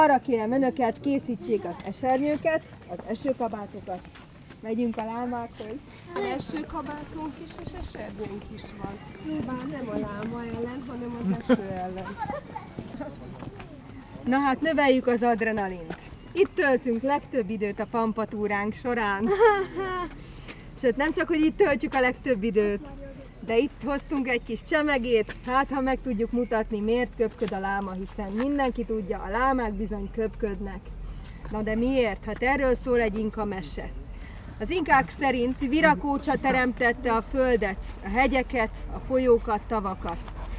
Arra kérem önöket, készítsék az esernyőket, az esőkabátokat. Megyünk a lámákhoz. Az esőkabátunk is és esernyőnk is van. Bár nem a láma ellen, hanem az eső ellen. Na hát növeljük az adrenalint. Itt töltünk legtöbb időt a pampatúránk során. Sőt, nem csak, hogy itt töltjük a legtöbb időt, de itt hoztunk egy kis csemegét, hát ha meg tudjuk mutatni, miért köpköd a láma, hiszen mindenki tudja, a lámák bizony köpködnek. Na de miért? Hát erről szól egy inka mese. Az inkák szerint Virakócsa teremtette a földet, a hegyeket, a folyókat, tavakat.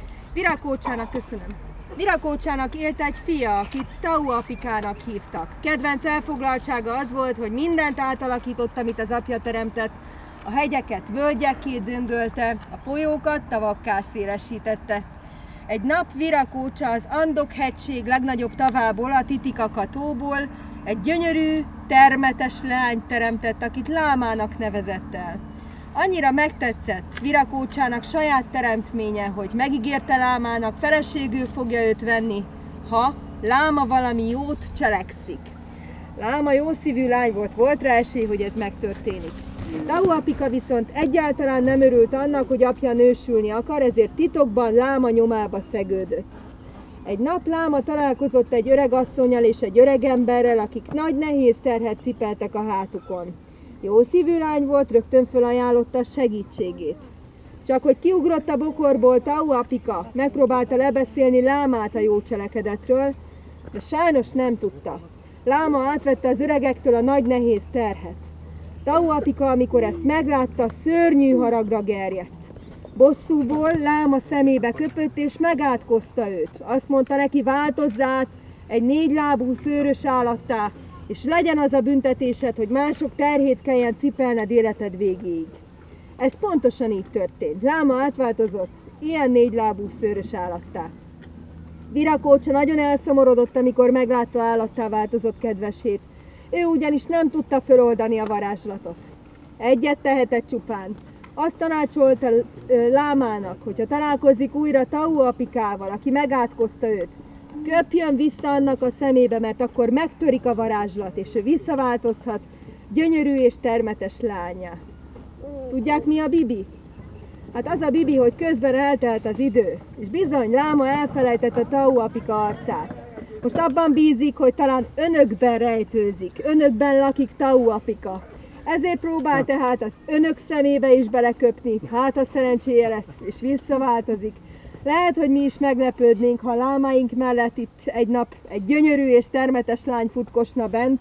Virakócsának élt egy fia, akit Tauapikának hívtak. Kedvenc elfoglaltsága az volt, hogy mindent átalakított, amit az apja teremtett. A hegyeket völgyekké döngölte, a folyókat tavakká szélesítette. Egy nap Virakócsa az Andok-hegység legnagyobb tavából, a Titicaca-tóból egy gyönyörű, termetes leányt teremtett, akit Lámának nevezett el. Annyira megtetszett Virakócsának saját teremtménye, hogy megígérte Lámának, feleségül fogja őt venni, ha Láma valami jót cselekszik. Láma jószívű lány volt rá esély, hogy ez megtörténik. Tauapika viszont egyáltalán nem örült annak, hogy apja nősülni akar, ezért titokban Láma nyomába szegődött. Egy nap Láma találkozott egy öreg asszonnyal és egy öreg emberrel, akik nagy nehéz terhet cipeltek a hátukon. Jószívű lány volt, rögtön fölajánlotta segítségét. Csak hogy kiugrott a bokorból Tauapika, megpróbálta lebeszélni Lámát a jó cselekedetről, de sajnos nem tudta. Láma átvette az öregektől a nagy nehéz terhet. Tauapika, amikor ezt meglátta, szörnyű haragra gerjedt. Bosszúból Láma szemébe köpött és megátkozta őt. Azt mondta neki, változz át egy 4 lábú szőrös állattá, és legyen az a büntetésed, hogy mások terhét kelljen cipelned életed végéig. Ez pontosan így történt. Láma átváltozott ilyen 4 lábú szőrös állattá. Virakócsa nagyon elszomorodott, amikor meglátta állattá változott kedvesét. Ő ugyanis nem tudta feloldani a varázslatot. Egyet tehetett csupán. Azt tanácsolta Lámának, hogyha találkozik újra Tauapikával, aki megátkozta őt, köpjön vissza annak a szemébe, mert akkor megtörik a varázslat, és ő visszaváltozhat gyönyörű és termetes lányá. Tudják, mi a bibi? Hát az a bibi, hogy közben eltelt az idő, és bizony Láma elfelejtette Tauapika arcát. Most abban bízik, hogy talán önökben rejtőzik, önökben lakik Tauapika. Ezért próbál tehát az önök szemébe is beleköpni, hát a szerencséje lesz, és visszaváltozik. Lehet, hogy mi is meglepődnénk, ha Lámáink mellett itt egy nap egy gyönyörű és termetes lány futkosna bent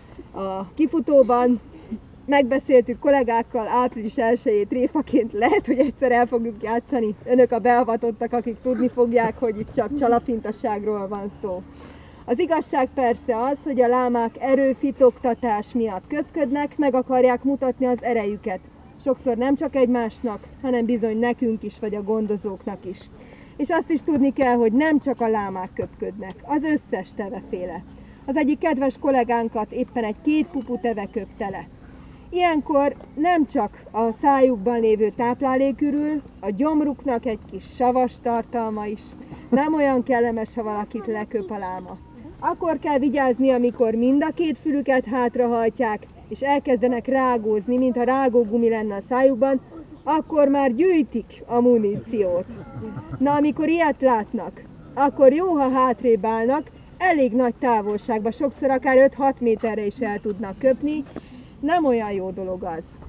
a kifutóban. Megbeszéltük kollégákkal április 1-jét tréfaként, lehet, hogy egyszer el fogjuk játszani. Önök a beavatottak, akik tudni fogják, hogy itt csak csalafintasságról van szó. Az igazság persze az, hogy a lámák erőfitoktatás miatt köpködnek, meg akarják mutatni az erejüket. Sokszor nem csak egymásnak, hanem bizony nekünk is, vagy a gondozóknak is. És azt is tudni kell, hogy nem csak a lámák köpködnek, az összes teveféle. Az egyik kedves kollégánkat éppen egy 2 pupu teve köpte le. Ilyenkor nem csak a szájukban lévő táplálék ürül, a gyomruknak egy kis savas tartalma is. Nem olyan kellemes, ha valakit leköp a láma. Akkor kell vigyázni, amikor mind a 2 fülüket hátrahajtják, és elkezdenek rágózni, mintha rágógumi lenne a szájukban, akkor már gyűjtik a muníciót. Na, amikor ilyet látnak, akkor jó, ha hátrébb állnak, elég nagy távolságba, sokszor akár 5-6 méterre is el tudnak köpni. Nem olyan jó dolog az.